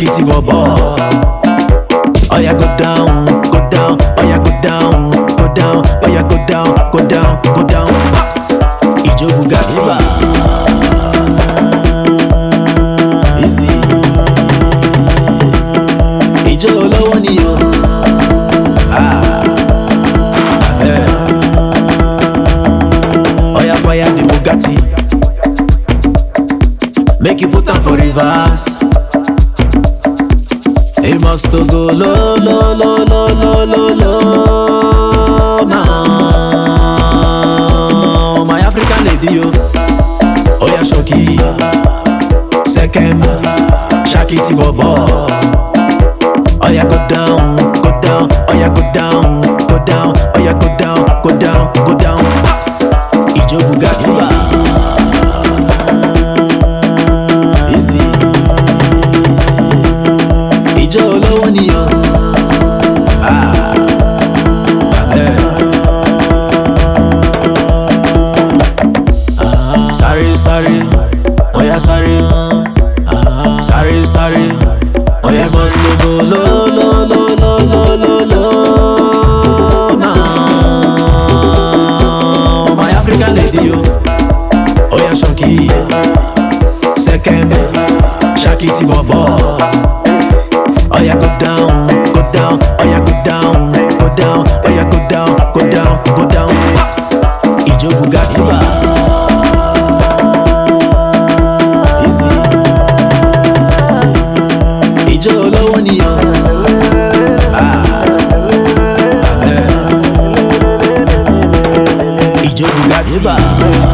Shakiti bobo. Oh yeah, go down, go down. Oh yeah, go down, go down. Oh yeah, go down, go down, go down. Pass. Ijo Bugatti. Easy. Ijo olowo ni yo. Oh yeah, fire the Bugatti. Make you put am for reverse. It must go low, low, low, low, low, low, low now. My African lady, yo. Oh yeah, Shoki. Second, Shakiti bobo. Oh yeah, go down, go down. Oh yeah, go down, go down. Oh yeah, go down, go down, go down. Pass. Ijo Bugatti. Easy. Ijo olowo ni yo. Sorry, sorry. Oh yeah, sorry. Sorry, sorry. Oh yeah, boss go low, low, low, low, low, low, low now. My African lady, yo. Oh yeah, Shoki. Second, Shakiti bobo. Oh yeah, go down, go down. Oh yeah, go down, go down. Oh yeah, go down, go down, go down. Pass. Ijo Bugatti. Easy. Ijo olowo ni yo. Ijo Bugatti.